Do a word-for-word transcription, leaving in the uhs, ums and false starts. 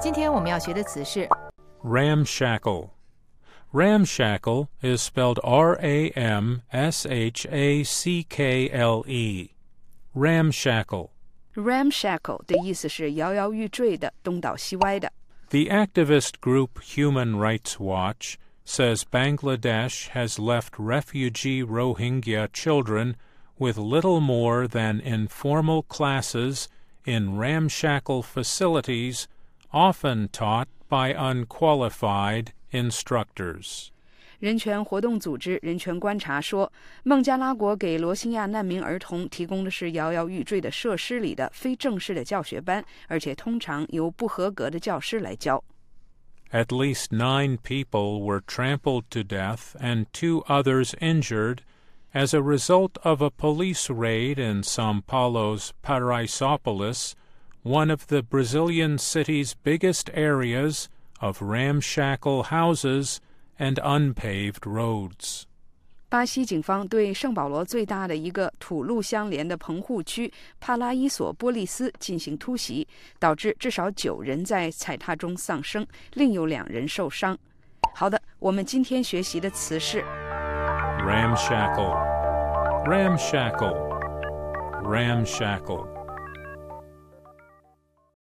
今天我们要学的词是 Ramshackle. Ramshackle is spelled R A M S H A C K L E. Ramshackle. Ramshackle 的意思是摇摇欲坠的，东倒西歪的。 The activist group Human Rights Watch says Bangladesh has left refugee Rohingya children with little more than informal classes in ramshackle facilities, often taught by unqualified instructors. 人权活动组织人权观察说，孟加拉国给罗兴亚难民儿童提供的是摇摇欲坠的设施里的非正式的教学班，而且通常由不合格的教师来教。 At least nine people were trampled to death and two others injured as a result of a police raid in São Paulo's Paraisópolis, one of the Brazilian city's biggest areas of ramshackle houses and unpaved roads. 巴西警方对圣保罗最大的一个土路相连的棚户区帕拉伊索波利斯进行突袭，导致至少九人在踩踏中丧生，另有两人受伤。好的，我们今天学习的词是 Ramshackle, ramshackle, ramshackle.